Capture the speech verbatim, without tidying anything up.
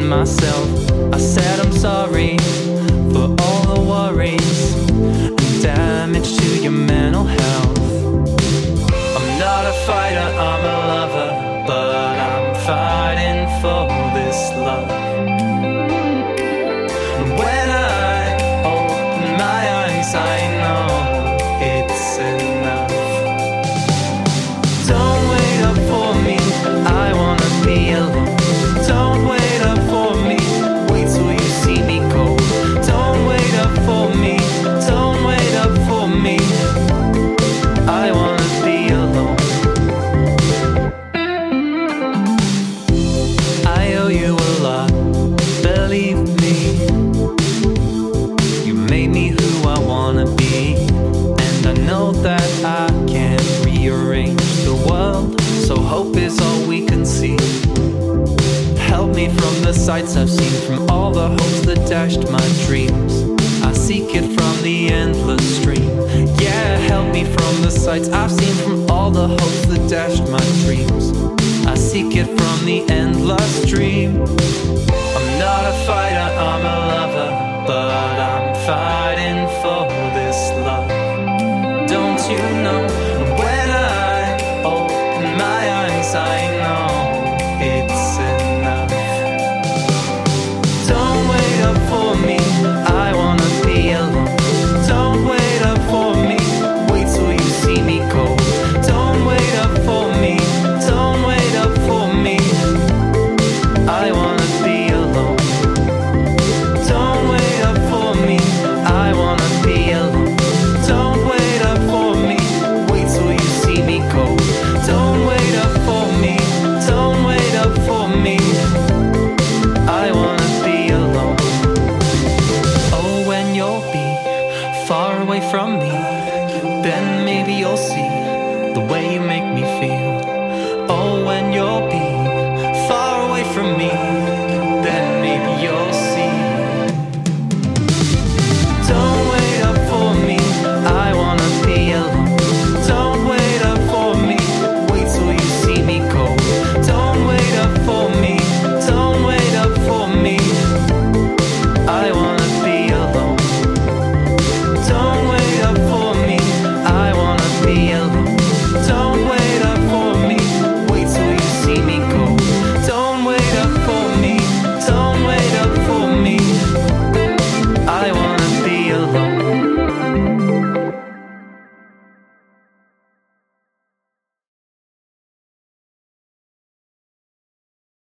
myself. I said I'm sorry for all the worries and damage to your mental health. I'm not a fighter, I'm a lover, but I'm fighting for this love. When I open my eyes, I know it's enough. Don't wait up for me, I wanna be alone. Don't wait up for me, wait till you see me go. Don't wait up for me, don't wait up for me, I wanna be alone. I owe you a lot, believe me. You made me who I wanna be, and I know that I can't rearrange the world, so hope is all we can see. Help me from the sights I've seen, from all the hopes that dashed my dreams. I seek it from the endless stream. Yeah, help me from the sights I've seen, from all the hopes that dashed my dreams. I seek it from the endless stream. I'm not a fighter, I'm a lover, but I'm fighting for this love. Don't you know?